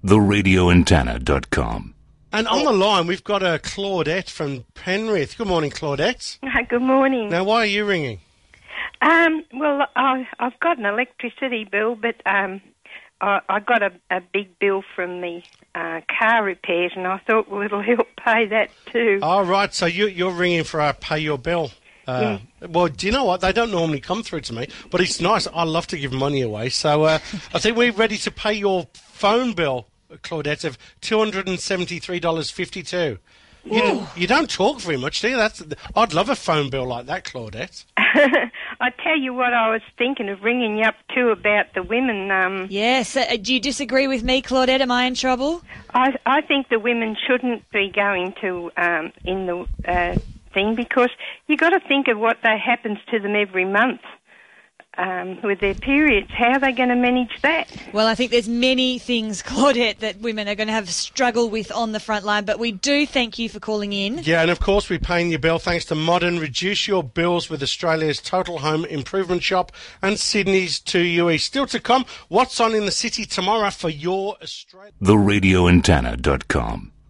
theradioantenna.com. And on the line, we've got a Claudette from Penrith. Good morning, Claudette. Good morning. Now, why are you ringing? Well, I've got an electricity bill, but I got a big bill from the car repairs, and I thought, well, it'll help pay that too. Oh, right. So you're ringing for our pay your bill. Yeah. Well, do you know what? They don't normally come through to me, but it's nice. I love to give money away. So I think we're ready to pay your phone bill, Claudette, of $273.52. You don't talk very much, do you? I'd love a phone bill like that, Claudette. I tell you what, I was thinking of ringing you up too about the women. Yes. Do you disagree with me, Claudette? Am I in trouble? I think the women shouldn't be going to in the thing, because you got to think of what happens to them every month. With their periods, how are they going to manage that? Well, I think there's many things, Claudette, that women are going to have struggle with on the front line, but we do thank you for calling in. Yeah, and of course we're paying your bill thanks to Modern. Reduce your bills with Australia's Total Home Improvement Shop and Sydney's 2UE. Still to come, what's on in the city tomorrow for your Australia? theradioantenna.com.